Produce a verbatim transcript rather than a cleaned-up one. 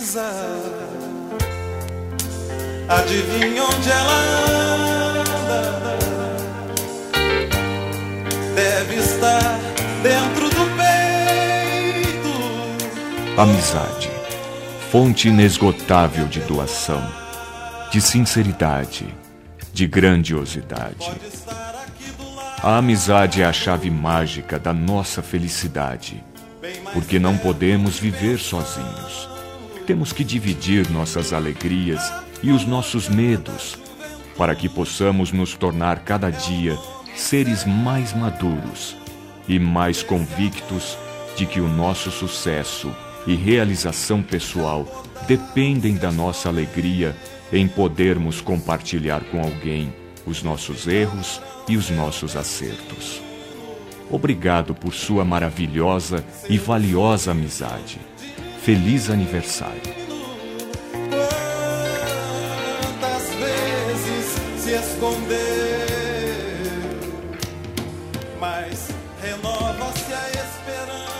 precisa. Adivinha onde ela anda? Deve estar dentro do peito. Amizade, fonte inesgotável de doação, de sinceridade, de grandiosidade. A amizade é a chave mágica da nossa felicidade, porque não podemos viver sozinhos. Temos que dividir nossas alegrias e os nossos medos, para que possamos nos tornar cada dia seres mais maduros e mais convictos de que o nosso sucesso e realização pessoal dependem da nossa alegria em podermos compartilhar com alguém os nossos erros e os nossos acertos. Obrigado por sua maravilhosa e valiosa amizade. Feliz aniversário. Quantas vezes se esconder, mas renova-se a esperança.